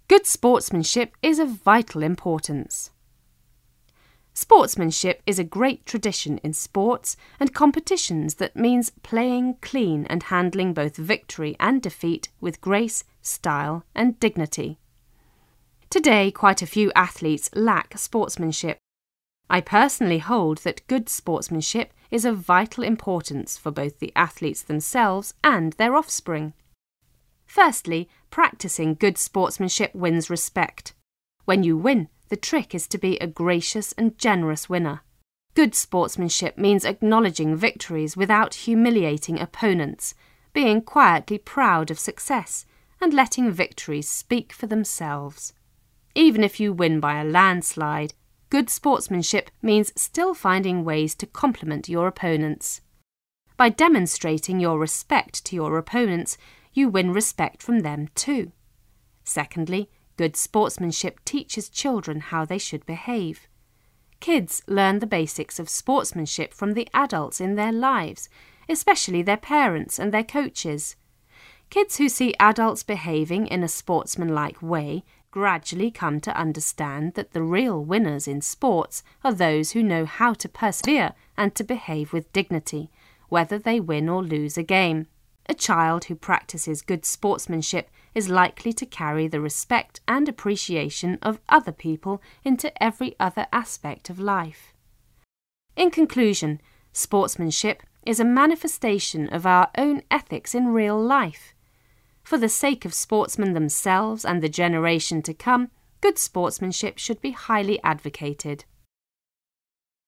Good sportsmanship is of vital importance. Sportsmanship is a great tradition in sports and competitions that means playing clean and handling both victory and defeat with grace, style and dignity. Today, quite a few athletes lack sportsmanship. I personally hold that good sportsmanship is of vital importance for both the athletes themselves and their offspring. Firstly, practicing good sportsmanship wins respect. When you win, the trick is to be a gracious and generous winner. Good sportsmanship means acknowledging victories without humiliating opponents, being quietly proud of success, and letting victories speak for themselves. Even if you win by a landslide, good sportsmanship means still finding ways to compliment your opponents. By demonstrating your respect to your opponents, you win respect from them too. Secondly, good sportsmanship teaches children how they should behave. Kids learn the basics of sportsmanship from the adults in their lives, especially their parents and their coaches. Kids who see adults behaving in a sportsmanlike way gradually come to understand that the real winners in sports are those who know how to persevere and to behave with dignity, whether they win or lose a game. A child who practices good sportsmanship is likely to carry the respect and appreciation of other people into every other aspect of life. In conclusion, sportsmanship is a manifestation of our own ethics in real life. For the sake of sportsmen themselves and the generation to come, good sportsmanship should be highly advocated.